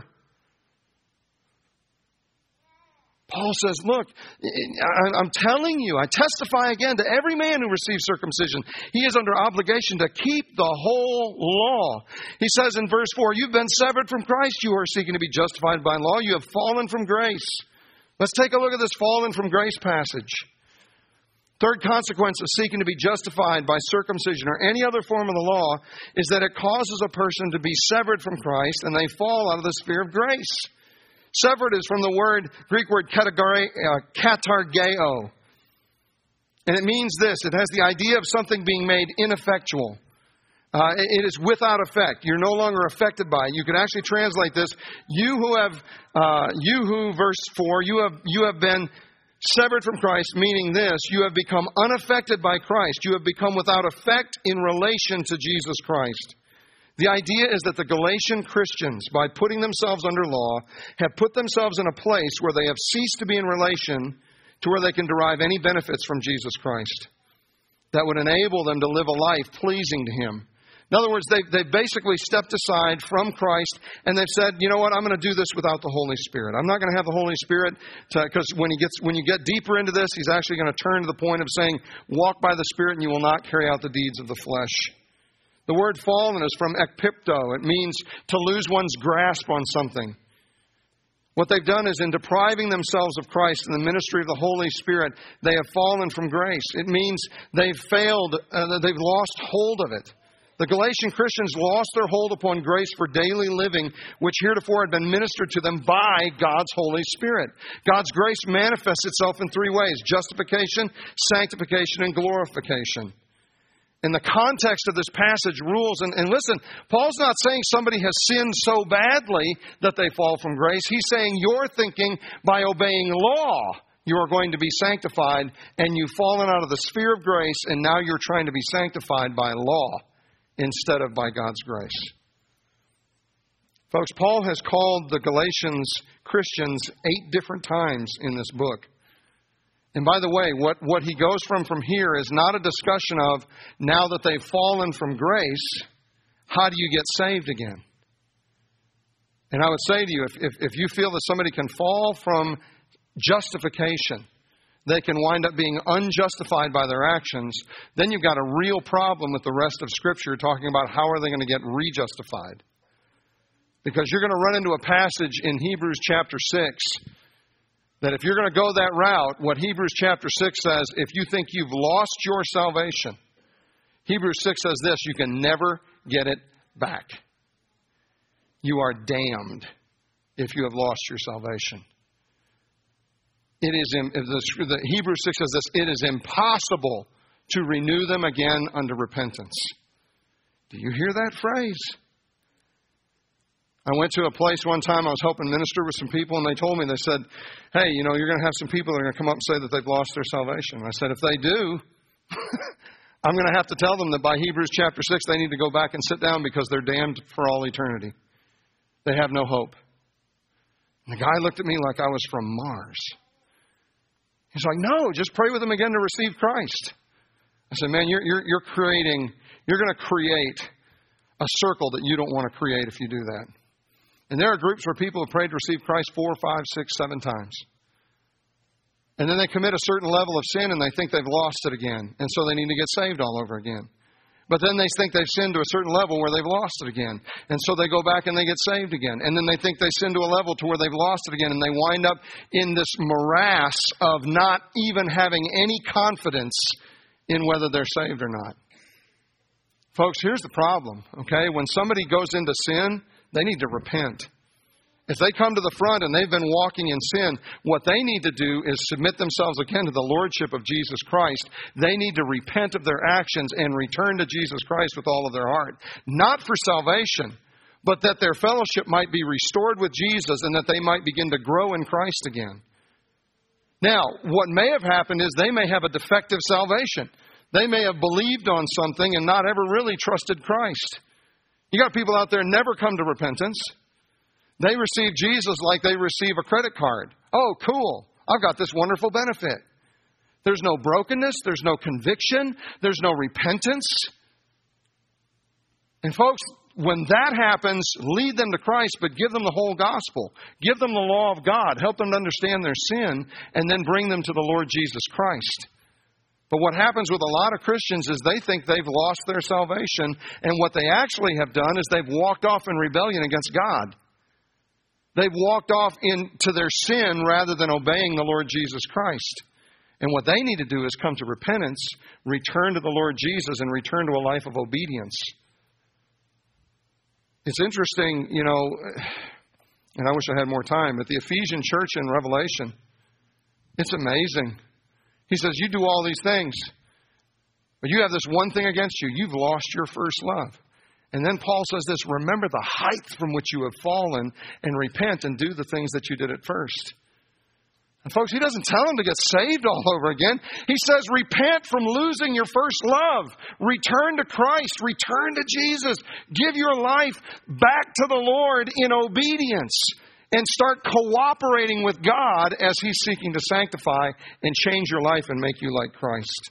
Paul says, look, I'm telling you, I testify again to every man who receives circumcision. He is under obligation to keep the whole law. He says in verse 4, you've been severed from Christ. You are seeking to be justified by law. You have fallen from grace. Let's take a look at this fallen from grace passage. Third consequence of seeking to be justified by circumcision or any other form of the law is that it causes a person to be severed from Christ and they fall out of the sphere of grace. Severed is from the Greek word katargeo. And it means this. It has the idea of something being made ineffectual. It is without effect. You're no longer affected by it. You can actually translate this. Verse 4, you have been severed from Christ, meaning this. You have become unaffected by Christ. You have become without effect in relation to Jesus Christ. The idea is that the Galatian Christians, by putting themselves under law, have put themselves in a place where they have ceased to be in relation to where they can derive any benefits from Jesus Christ that would enable them to live a life pleasing to Him. In other words, they've basically stepped aside from Christ and they've said, you know what, I'm going to do this without the Holy Spirit. I'm not going to have the Holy Spirit because when you get deeper into this, He's actually going to turn to the point of saying, walk by the Spirit and you will not carry out the deeds of the flesh. The word fallen is from ekpipto. It means to lose one's grasp on something. What they've done is in depriving themselves of Christ and the ministry of the Holy Spirit, they have fallen from grace. It means they've failed, they've lost hold of it. The Galatian Christians lost their hold upon grace for daily living, which heretofore had been ministered to them by God's Holy Spirit. God's grace manifests itself in three ways: justification, sanctification, and glorification. And the context of this passage rules. And listen, Paul's not saying somebody has sinned so badly that they fall from grace. He's saying you're thinking by obeying law you are going to be sanctified, and you've fallen out of the sphere of grace, and now you're trying to be sanctified by law instead of by God's grace. Folks, Paul has called the Galatians Christians 8 different times in this book. And by the way, what he goes from here is not a discussion of, now that they've fallen from grace, how do you get saved again? And I would say to you, if you feel that somebody can fall from justification, they can wind up being unjustified by their actions, then you've got a real problem with the rest of Scripture talking about how are they going to get rejustified. Because you're going to run into a passage in Hebrews chapter 6 that if you're going to go that route, what Hebrews chapter 6 says, if you think you've lost your salvation, Hebrews 6 says this, you can never get it back. You are damned if you have lost your salvation. It is, the Hebrews 6 says this, it is impossible to renew them again unto repentance. Do you hear that phrase? I went to a place one time, I was helping minister with some people, and they told me, they said, hey, you're going to have some people that are going to come up and say that they've lost their salvation. I said, if they do, I'm going to have to tell them that by Hebrews chapter 6, they need to go back and sit down because they're damned for all eternity. They have no hope. And the guy looked at me like I was from Mars. He's like, no, just pray with them again to receive Christ. I said, man, you're going to create a circle that you don't want to create if you do that. And there are groups where people have prayed to receive Christ 4, 5, 6, 7 times. And then they commit a certain level of sin and they think they've lost it again. And so they need to get saved all over again. But then they think they've sinned to a certain level where they've lost it again. And so they go back and they get saved again. And then they think they sin to a level to where they've lost it again. And they wind up in this morass of not even having any confidence in whether they're saved or not. Folks, here's the problem, okay? When somebody goes into sin, they need to repent. If they come to the front and they've been walking in sin, what they need to do is submit themselves again to the Lordship of Jesus Christ. They need to repent of their actions and return to Jesus Christ with all of their heart. Not for salvation, but that their fellowship might be restored with Jesus and that they might begin to grow in Christ again. Now, what may have happened is they may have a defective salvation. They may have believed on something and not ever really trusted Christ. You got people out there never come to repentance. They receive Jesus like they receive a credit card. Oh, cool. I've got this wonderful benefit. There's no brokenness. There's no conviction. There's no repentance. And folks, when that happens, lead them to Christ, but give them the whole gospel. Give them the law of God. Help them to understand their sin, and then bring them to the Lord Jesus Christ. But what happens with a lot of Christians is they think they've lost their salvation, and what they actually have done is they've walked off in rebellion against God. They've walked off into their sin rather than obeying the Lord Jesus Christ. And what they need to do is come to repentance, return to the Lord Jesus, and return to a life of obedience. It's interesting, and I wish I had more time, but the Ephesian church in Revelation, it's amazing. He says, you do all these things, but you have this one thing against you. You've lost your first love. And then Paul says this, remember the height from which you have fallen and repent and do the things that you did at first. And folks, he doesn't tell them to get saved all over again. He says, repent from losing your first love. Return to Christ. Return to Jesus. Give your life back to the Lord in obedience. And start cooperating with God as He's seeking to sanctify and change your life and make you like Christ.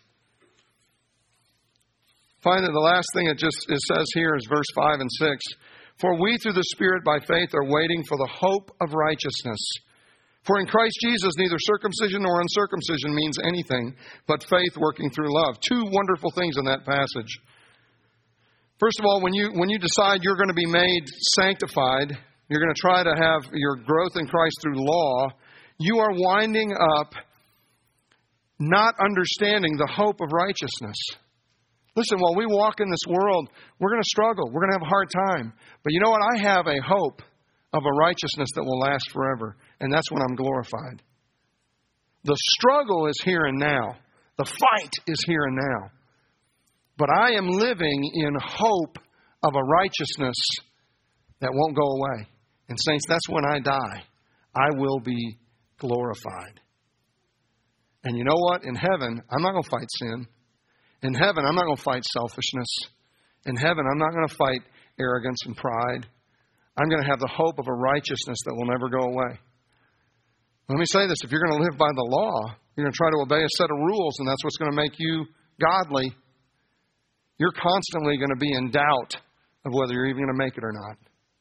Finally, the last thing it says here is verse 5 and 6. For we through the Spirit by faith are waiting for the hope of righteousness. For in Christ Jesus neither circumcision nor uncircumcision means anything, but faith working through love. Two wonderful things in that passage. First of all, when you decide you're going to be made sanctified, you're going to try to have your growth in Christ through law, you are winding up not understanding the hope of righteousness. Listen, while we walk in this world, we're going to struggle. We're going to have a hard time. But you know what? I have a hope of a righteousness that will last forever. And that's when I'm glorified. The struggle is here and now. The fight is here and now. But I am living in hope of a righteousness that won't go away. And saints, that's when I die. I will be glorified. And you know what? In heaven, I'm not going to fight sin. In heaven, I'm not going to fight selfishness. In heaven, I'm not going to fight arrogance and pride. I'm going to have the hope of a righteousness that will never go away. Let me say this. If you're going to live by the law, you're going to try to obey a set of rules, and that's what's going to make you godly, you're constantly going to be in doubt of whether you're even going to make it or not.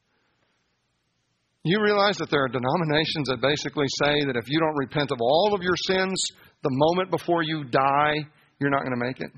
You realize that there are denominations that basically say that if you don't repent of all of your sins the moment before you die, you're not going to make it.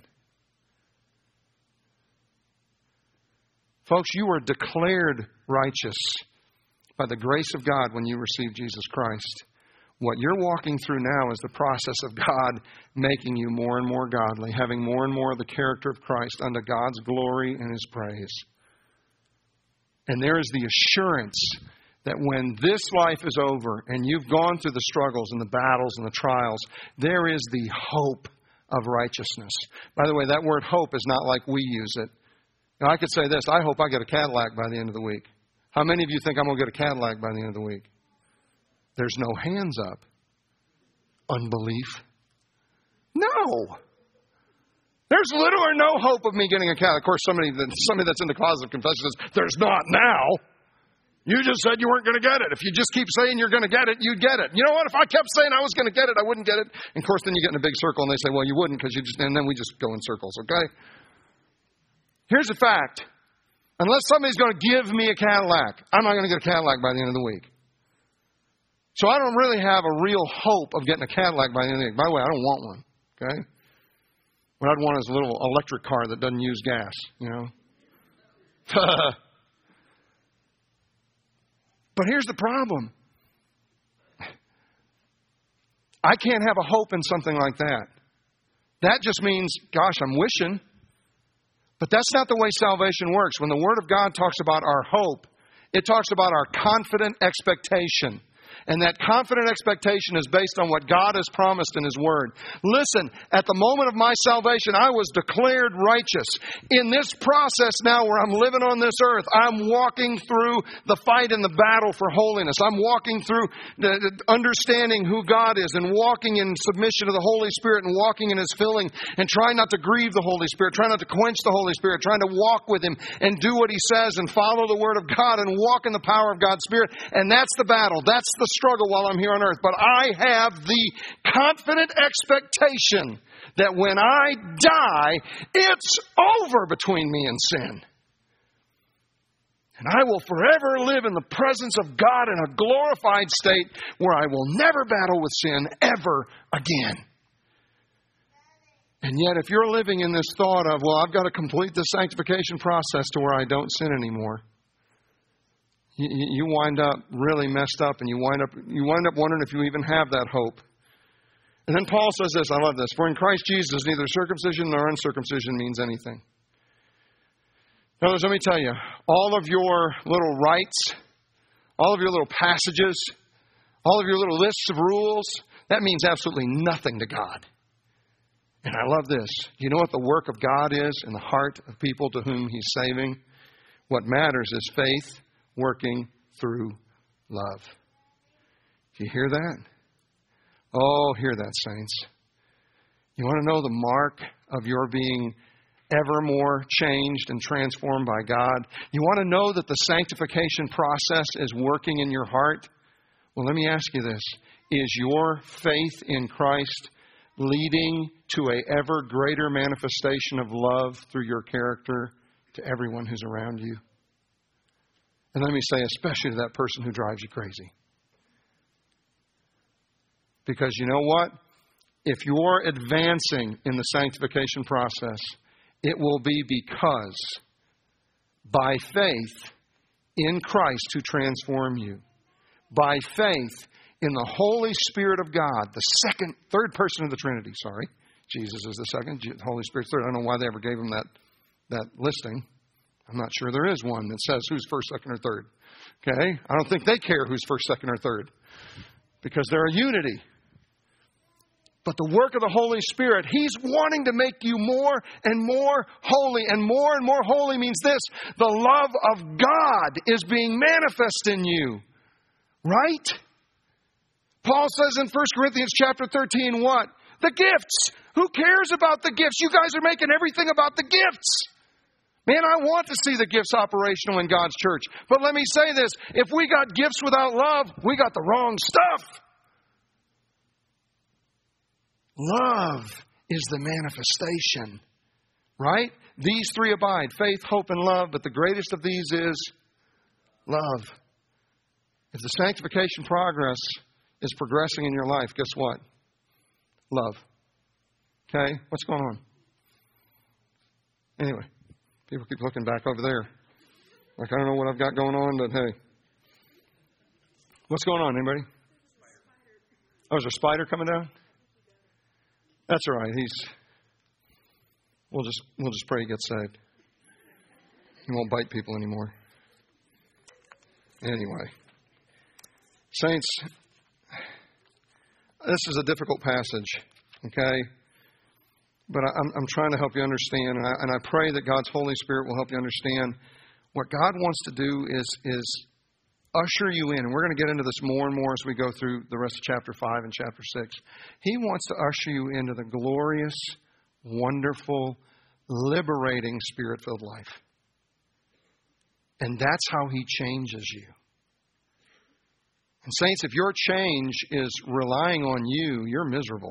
Folks, you were declared righteous by the grace of God when you received Jesus Christ. What you're walking through now is the process of God making you more and more godly, having more and more of the character of Christ unto God's glory and His praise. And there is the assurance that when this life is over and you've gone through the struggles and the battles and the trials, there is the hope of righteousness. By the way, that word hope is not like we use it. Now, I could say this, I hope I get a Cadillac by the end of the week. How many of you think I'm going to get a Cadillac by the end of the week? There's no hands up. Unbelief. No. There's little or no hope of me getting a Cadillac. Of course, somebody that's in the closet of confession says, there's not now. You just said you weren't going to get it. If you just keep saying you're going to get it, you'd get it. You know what? If I kept saying I was going to get it, I wouldn't get it. And of course, then you get in a big circle and they say, well, you wouldn't because you just, and then we just go in circles, okay? Here's the fact. Unless somebody's going to give me a Cadillac, I'm not going to get a Cadillac by the end of the week. So I don't really have a real hope of getting a Cadillac by the end of the week. By the way, I don't want one, okay? What I'd want is a little electric car that doesn't use gas, you know? But here's the problem. I can't have a hope in something like that. That just means, gosh, I'm wishing. But that's not the way salvation works. When the Word of God talks about our hope, it talks about our confident expectation. And that confident expectation is based on what God has promised in His Word. Listen, at the moment of my salvation, I was declared righteous. In this process now where I'm living on this earth, I'm walking through the fight and the battle for holiness. I'm walking through the understanding who God is and walking in submission to the Holy Spirit and walking in His filling and trying not to grieve the Holy Spirit, trying not to quench the Holy Spirit, trying to walk with Him and do what He says and follow the Word of God and walk in the power of God's Spirit. And that's the battle. That's the struggle while I'm here on earth. But I have the confident expectation that when I die, it's over between me and sin. And I will forever live in the presence of God in a glorified state where I will never battle with sin ever again. And yet, if you're living in this thought of, well, I've got to complete the sanctification process to where I don't sin anymore, you wind up really messed up, and you wind up wondering if you even have that hope. And then Paul says this, I love this, for in Christ Jesus neither circumcision nor uncircumcision means anything. Now, let me tell you, all of your little rites, all of your little passages, all of your little lists of rules, that means absolutely nothing to God. And I love this. You know what the work of God is in the heart of people to whom He's saving? What matters is faith working through love. Do you hear that? Oh, hear that, saints. You want to know the mark of your being ever more changed and transformed by God? You want to know that the sanctification process is working in your heart? Well, let me ask you this. Is your faith in Christ leading to an ever greater manifestation of love through your character to everyone who's around you? And let me say, especially to that person who drives you crazy. Because you know what? If you're advancing in the sanctification process, it will be because by faith in Christ who transformed you, by faith in the Holy Spirit of God, the third person of the Trinity, Jesus is the second, the Holy Spirit's third. I don't know why they ever gave him that listing. I'm not sure there is one that says who's first, second, or third. Okay? I don't think they care who's first, second, or third. Because they're a unity. But the work of the Holy Spirit, He's wanting to make you more and more holy. And more holy means this: the love of God is being manifest in you. Right? Paul says in 1 Corinthians chapter 13, what? The gifts. Who cares about the gifts? You guys are making everything about the gifts. Man, I want to see the gifts operational in God's church. But let me say this: if we got gifts without love, we got the wrong stuff. Love is the manifestation, right? These three abide: faith, hope, and love. But the greatest of these is love. If the sanctification progress is progressing in your life, guess what? Love. Okay? What's going on? Anyway, people keep looking back over there. Like, I don't know what I've got going on, but hey. What's going on, anybody? Oh, is there a spider coming down? That's all right. We'll just pray he gets saved. He won't bite people anymore. Anyway. Saints, this is a difficult passage, okay? But I'm trying to help you understand, and I pray that God's Holy Spirit will help you understand what God wants to do is usher you in. And we're going to get into this more and more as we go through the rest of chapter 5 and chapter 6. He wants to usher you into the glorious, wonderful, liberating, Spirit-filled life. And that's how He changes you. And saints, if your change is relying on you, you're miserable.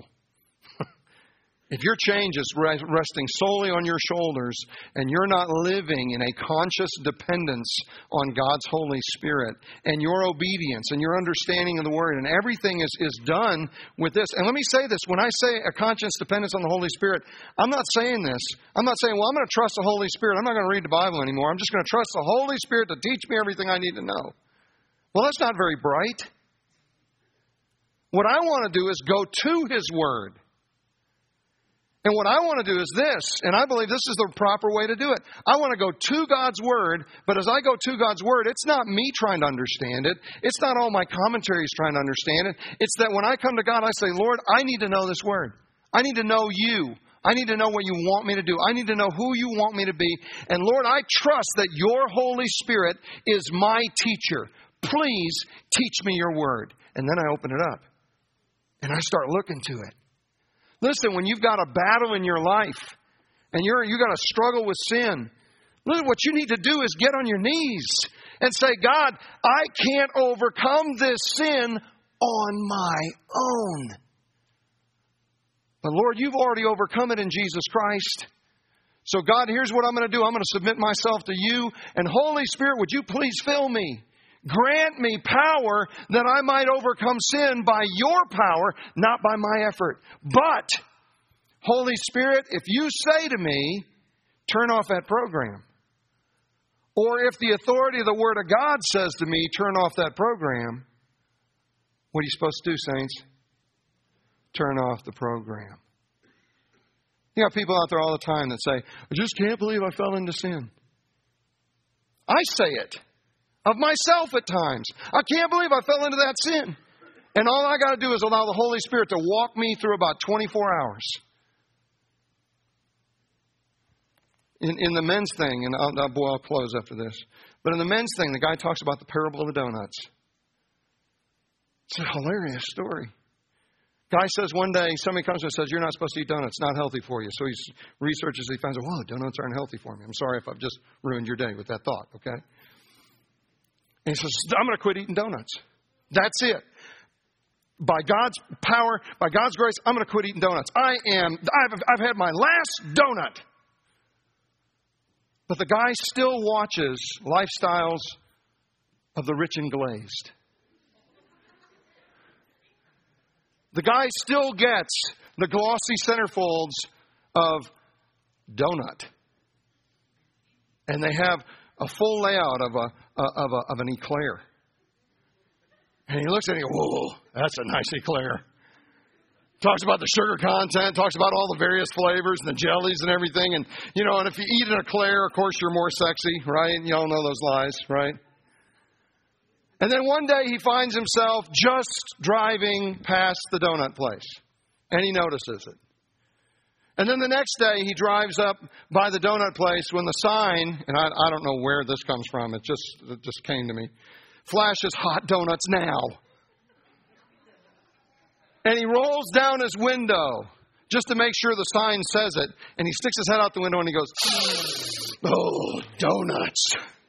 If your change is resting solely on your shoulders and you're not living in a conscious dependence on God's Holy Spirit and your obedience and your understanding of the Word and everything is done with this. And let me say this. When I say a conscious dependence on the Holy Spirit, I'm not saying this. I'm not saying, well, I'm going to trust the Holy Spirit. I'm not going to read the Bible anymore. I'm just going to trust the Holy Spirit to teach me everything I need to know. Well, that's not very bright. What I want to do is go to His Word. And what I want to do is this, and I believe this is the proper way to do it. I want to go to God's Word, but as I go to God's Word, it's not me trying to understand it. It's not all my commentaries trying to understand it. It's that when I come to God, I say, Lord, I need to know this Word. I need to know You. I need to know what You want me to do. I need to know who You want me to be. And Lord, I trust that Your Holy Spirit is my teacher. Please teach me Your Word. And then I open it up. And I start looking to it. Listen, when you've got a battle in your life and you got to struggle with sin, listen, what you need to do is get on your knees and say, God, I can't overcome this sin on my own. But Lord, You've already overcome it in Jesus Christ. So God, here's what I'm going to do. I'm going to submit myself to You. And Holy Spirit, would You please fill me? Grant me power that I might overcome sin by Your power, not by my effort. But, Holy Spirit, if You say to me, turn off that program. Or if the authority of the Word of God says to me, turn off that program, what are you supposed to do, saints? Turn off the program. You got people out there all the time that say, I just can't believe I fell into sin. I say it. Of myself at times. I can't believe I fell into that sin. And all I got to do is allow the Holy Spirit to walk me through about 24 hours. In the men's thing, and I'll close after this. But in the men's thing, the guy talks about the parable of the donuts. It's a hilarious story. Guy says one day, somebody comes and says, you're not supposed to eat donuts. It's not healthy for you. So he researches, he finds out, whoa, donuts aren't healthy for me. I'm sorry if I've just ruined your day with that thought, okay? And he says, I'm going to quit eating donuts. That's it. By God's power, by God's grace, I'm going to quit eating donuts. I've had my last donut. But the guy still watches lifestyles of the rich and glazed. The guy still gets the glossy centerfolds of donut. And they have a full layout of an eclair. And he looks at it and goes, whoa, that's a nice eclair. Talks about the sugar content, talks about all the various flavors and the jellies and everything. And, and if you eat an eclair, of course, you're more sexy, right? You all know those lies, right? And then one day he finds himself just driving past the donut place. And he notices it. And then the next day he drives up by the donut place when the sign, and I don't know where this comes from, it just came to me, flashes hot donuts now. And he rolls down his window just to make sure the sign says it. And he sticks his head out the window and he goes, oh, donuts.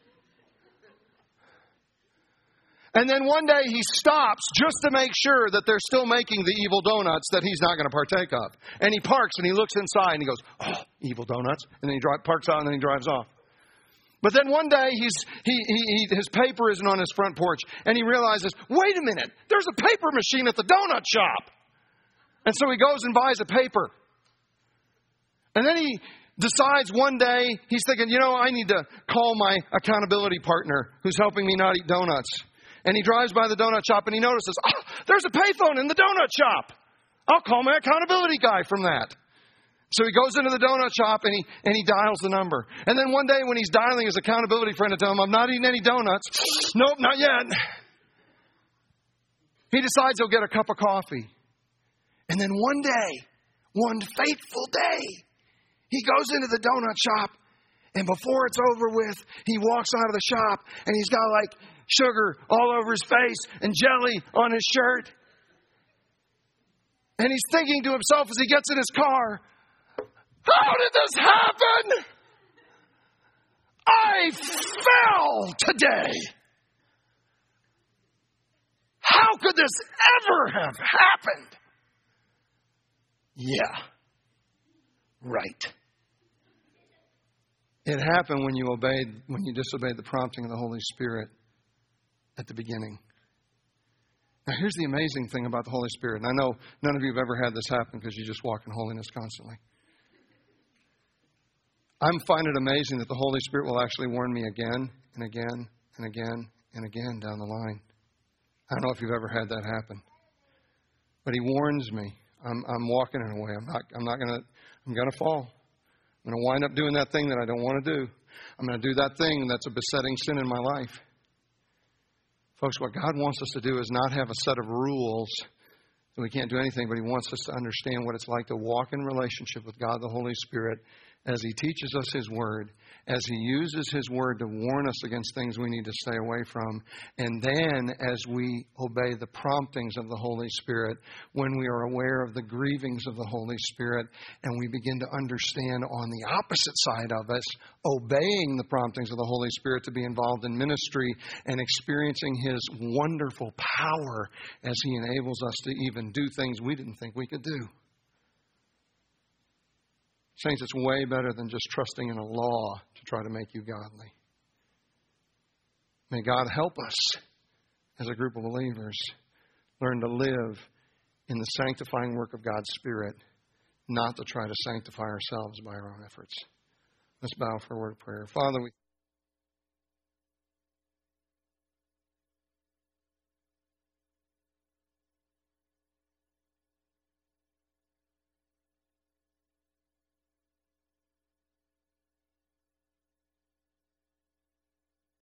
And then one day he stops just to make sure that they're still making the evil donuts that he's not going to partake of. And he parks and he looks inside and he goes, oh, evil donuts. And then he parks out and then he drives off. But then one day his paper isn't on his front porch and he realizes, wait a minute, there's a paper machine at the donut shop. And so he goes and buys a paper. And then he decides one day, he's thinking, I need to call my accountability partner who's helping me not eat donuts. And he drives by the donut shop and he notices, there's a payphone in the donut shop. I'll call my accountability guy from that. So he goes into the donut shop and he dials the number. And then one day when he's dialing his accountability friend to tell him, I'm not eating any donuts. Nope, not yet. He decides he'll get a cup of coffee. And then one day, one fateful day, he goes into the donut shop. And before it's over with, he walks out of the shop and he's got like sugar all over his face and jelly on his shirt. And he's thinking to himself as he gets in his car, how did this happen? I fell today. How could this ever have happened? Yeah, right. It happened when you disobeyed the prompting of the Holy Spirit at the beginning. Now, here's the amazing thing about the Holy Spirit. And I know none of you have ever had this happen because you just walk in holiness constantly. I find it amazing that the Holy Spirit will actually warn me again and again and again and again down the line. I don't know if you've ever had that happen. But He warns me. I'm walking in a way. I'm going to fall. I'm going to wind up doing that thing that I don't want to do. I'm going to do that thing that's a besetting sin in my life. Folks, what God wants us to do is not have a set of rules that we can't do anything, but He wants us to understand what it's like to walk in relationship with God the Holy Spirit as He teaches us His Word, as He uses His Word to warn us against things we need to stay away from, and then as we obey the promptings of the Holy Spirit, when we are aware of the grievings of the Holy Spirit, and we begin to understand on the opposite side of us, obeying the promptings of the Holy Spirit to be involved in ministry and experiencing His wonderful power as He enables us to even do things we didn't think we could do. Saints, it's way better than just trusting in a law to try to make you godly. May God help us as a group of believers learn to live in the sanctifying work of God's Spirit, not to try to sanctify ourselves by our own efforts. Let's bow for a word of prayer. Father, we